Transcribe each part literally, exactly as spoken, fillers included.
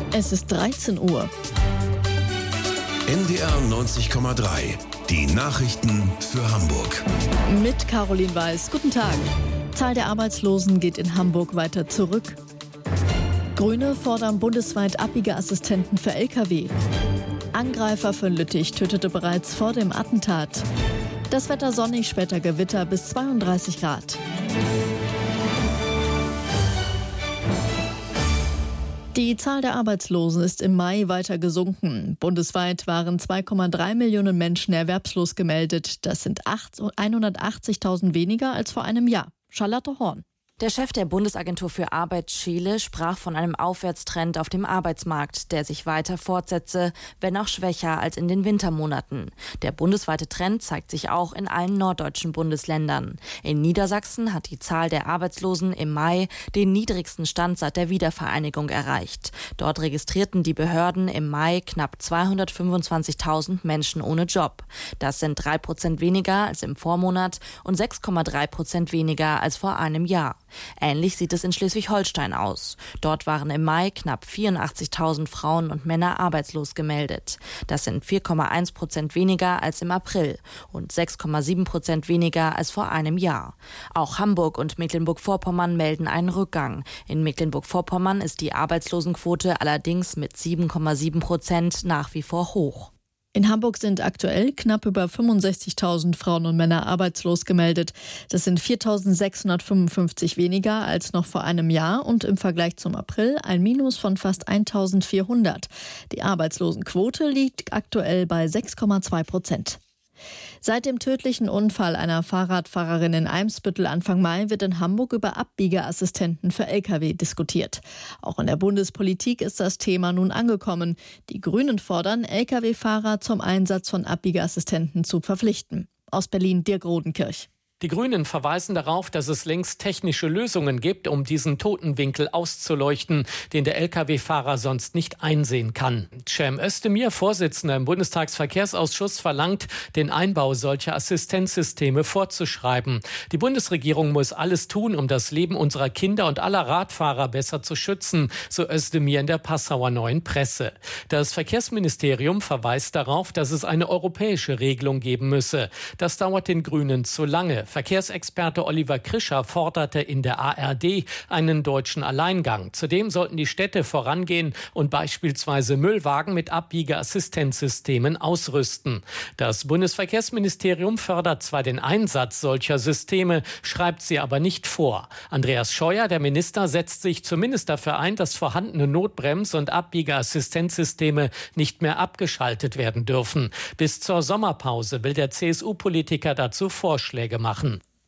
Es ist dreizehn Uhr. N D R neunzig Komma drei. Die Nachrichten für Hamburg. Mit Caroline Weiß. Guten Tag. Zahl der Arbeitslosen geht in Hamburg weiter zurück. Grüne fordern bundesweit Abbiegeassistenten für L K W. Angreifer von Lüttich tötete bereits vor dem Attentat. Das Wetter sonnig, später Gewitter bis zweiunddreißig Grad. Die Zahl der Arbeitslosen ist im Mai weiter gesunken. Bundesweit waren zwei Komma drei Millionen Menschen erwerbslos gemeldet. Das sind hundertachtzigtausend weniger als vor einem Jahr. Charlotte Horn. Der Chef der Bundesagentur für Arbeit, Scheele, sprach von einem Aufwärtstrend auf dem Arbeitsmarkt, der sich weiter fortsetze, wenn auch schwächer als in den Wintermonaten. Der bundesweite Trend zeigt sich auch in allen norddeutschen Bundesländern. In Niedersachsen hat die Zahl der Arbeitslosen im Mai den niedrigsten Stand seit der Wiedervereinigung erreicht. Dort registrierten die Behörden im Mai knapp zweihundertfünfundzwanzigtausend Menschen ohne Job. Das sind drei Prozent weniger als im Vormonat und sechs Komma drei Prozent weniger als vor einem Jahr. Ähnlich sieht es in Schleswig-Holstein aus. Dort waren im Mai knapp vierundachtzigtausend Frauen und Männer arbeitslos gemeldet. Das sind vier Komma eins Prozent weniger als im April und sechs Komma sieben Prozent weniger als vor einem Jahr. Auch Hamburg und Mecklenburg-Vorpommern melden einen Rückgang. In Mecklenburg-Vorpommern ist die Arbeitslosenquote allerdings mit sieben Komma sieben Prozent nach wie vor hoch. In Hamburg sind aktuell knapp über fünfundsechzigtausend Frauen und Männer arbeitslos gemeldet. Das sind viertausendsechshundertfünfundfünfzig weniger als noch vor einem Jahr und im Vergleich zum April ein Minus von fast eintausendvierhundert. Die Arbeitslosenquote liegt aktuell bei sechs Komma zwei Prozent. Seit dem tödlichen Unfall einer Fahrradfahrerin in Eimsbüttel Anfang Mai wird in Hamburg über Abbiegeassistenten für L K W diskutiert. Auch in der Bundespolitik ist das Thema nun angekommen. Die Grünen fordern, L K W-Fahrer zum Einsatz von Abbiegeassistenten zu verpflichten. Aus Berlin Dirk Rodenkirch. Die Grünen verweisen darauf, dass es längst technische Lösungen gibt, um diesen Totenwinkel auszuleuchten, den der L K W-Fahrer sonst nicht einsehen kann. Cem Özdemir, Vorsitzender im Bundestagsverkehrsausschuss, verlangt, den Einbau solcher Assistenzsysteme vorzuschreiben. Die Bundesregierung muss alles tun, um das Leben unserer Kinder und aller Radfahrer besser zu schützen, so Özdemir in der Passauer Neuen Presse. Das Verkehrsministerium verweist darauf, dass es eine europäische Regelung geben müsse. Das dauert den Grünen zu lange. Verkehrsexperte Oliver Krischer forderte in der A R D einen deutschen Alleingang. Zudem sollten die Städte vorangehen und beispielsweise Müllwagen mit Abbiegeassistenzsystemen ausrüsten. Das Bundesverkehrsministerium fördert zwar den Einsatz solcher Systeme, schreibt sie aber nicht vor. Andreas Scheuer, der Minister, setzt sich zumindest dafür ein, dass vorhandene Notbrems- und Abbiegeassistenzsysteme nicht mehr abgeschaltet werden dürfen. Bis zur Sommerpause will der C S U-Politiker dazu Vorschläge machen.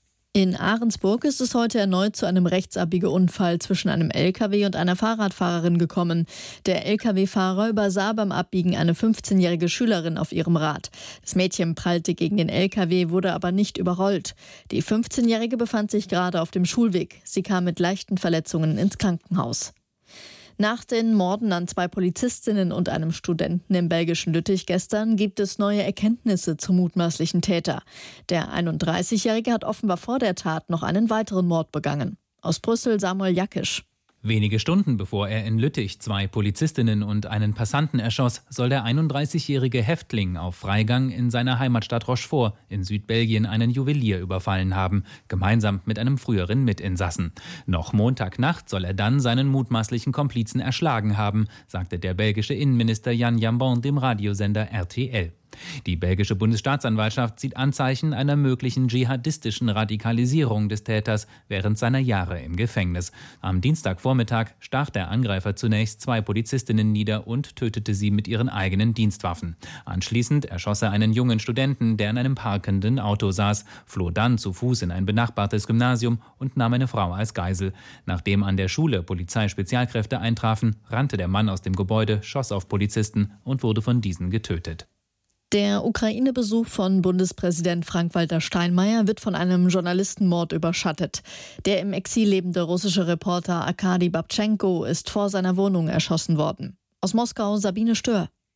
In Ahrensburg ist es heute erneut zu einem Rechtsabbiegeunfall zwischen einem L K W und einer Fahrradfahrerin gekommen. Der L K W-Fahrer übersah beim Abbiegen eine fünfzehnjährige Schülerin auf ihrem Rad. Das Mädchen prallte gegen den L K W, wurde aber nicht überrollt. Die fünfzehnjährige befand sich gerade auf dem Schulweg. Sie kam mit leichten Verletzungen ins Krankenhaus. Nach den Morden an zwei Polizistinnen und einem Studenten im belgischen Lüttich gestern gibt es neue Erkenntnisse zum mutmaßlichen Täter. Der einunddreißigjährige hat offenbar vor der Tat noch einen weiteren Mord begangen. Aus Brüssel Samuel Jakisch. Wenige Stunden bevor er in Lüttich zwei Polizistinnen und einen Passanten erschoss, soll der einunddreißigjährige Häftling auf Freigang in seiner Heimatstadt Rochefort in Südbelgien einen Juwelier überfallen haben, gemeinsam mit einem früheren Mitinsassen. Noch Montagnacht soll er dann seinen mutmaßlichen Komplizen erschlagen haben, sagte der belgische Innenminister Jan Jambon dem Radiosender R T L. Die belgische Bundesstaatsanwaltschaft sieht Anzeichen einer möglichen dschihadistischen Radikalisierung des Täters während seiner Jahre im Gefängnis. Am Dienstagvormittag stach der Angreifer zunächst zwei Polizistinnen nieder und tötete sie mit ihren eigenen Dienstwaffen. Anschließend erschoss er einen jungen Studenten, der in einem parkenden Auto saß, floh dann zu Fuß in ein benachbartes Gymnasium und nahm eine Frau als Geisel. Nachdem an der Schule Polizeispezialkräfte eintrafen, rannte der Mann aus dem Gebäude, schoss auf Polizisten und wurde von diesen getötet. Der Ukraine-Besuch von Bundespräsident Frank-Walter Steinmeier wird von einem Journalistenmord überschattet. Der im Exil lebende russische Reporter Arkadi Babtschenko ist vor seiner Wohnung erschossen worden. Aus Moskau Sabine Stör.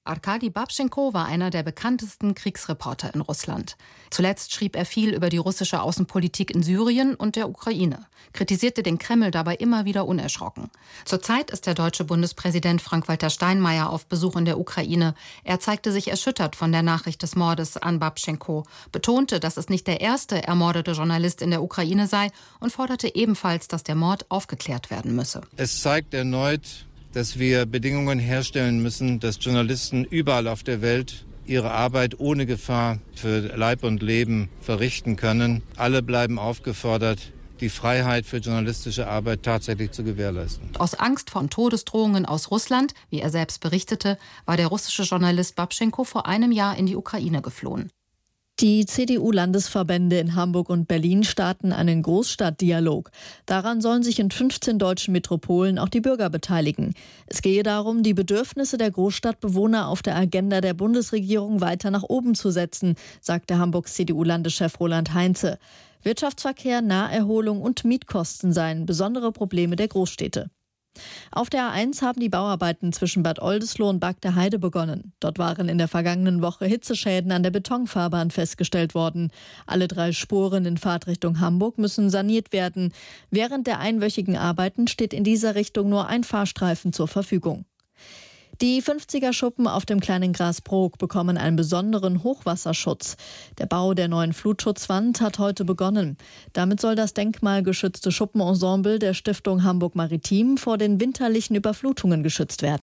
Arkadi Babchenko war einer der bekanntesten Kriegsreporter in Russland. Zuletzt schrieb er viel über die russische Außenpolitik in Syrien und der Ukraine, kritisierte den Kreml dabei immer wieder unerschrocken. Zurzeit ist der deutsche Bundespräsident Frank-Walter Steinmeier auf Besuch in der Ukraine. Er zeigte sich erschüttert von der Nachricht des Mordes an Babchenko, betonte, dass es nicht der erste ermordete Journalist in der Ukraine sei und forderte ebenfalls, dass der Mord aufgeklärt werden müsse. Es zeigt erneut, dass wir Bedingungen herstellen müssen, dass Journalisten überall auf der Welt ihre Arbeit ohne Gefahr für Leib und Leben verrichten können. Alle bleiben aufgefordert, die Freiheit für journalistische Arbeit tatsächlich zu gewährleisten. Aus Angst vor Todesdrohungen aus Russland, wie er selbst berichtete, war der russische Journalist Babchenko vor einem Jahr in die Ukraine geflohen. Die C D U-Landesverbände in Hamburg und Berlin starten einen Großstadtdialog. Daran sollen sich in fünfzehn deutschen Metropolen auch die Bürger beteiligen. Es gehe darum, die Bedürfnisse der Großstadtbewohner auf der Agenda der Bundesregierung weiter nach oben zu setzen, sagte Hamburgs C D U-Landeschef Roland Heinze. Wirtschaftsverkehr, Naherholung und Mietkosten seien besondere Probleme der Großstädte. Auf der A eins haben die Bauarbeiten zwischen Bad Oldesloe und Bagde-Heide begonnen. Dort waren in der vergangenen Woche Hitzeschäden an der Betonfahrbahn festgestellt worden. Alle drei Spuren in Fahrtrichtung Hamburg müssen saniert werden. Während der einwöchigen Arbeiten steht in dieser Richtung nur ein Fahrstreifen zur Verfügung. Die fünfziger-Schuppen auf dem kleinen Grasbrook bekommen einen besonderen Hochwasserschutz. Der Bau der neuen Flutschutzwand hat heute begonnen. Damit soll das denkmalgeschützte Schuppenensemble der Stiftung Hamburg Maritim vor den winterlichen Überflutungen geschützt werden.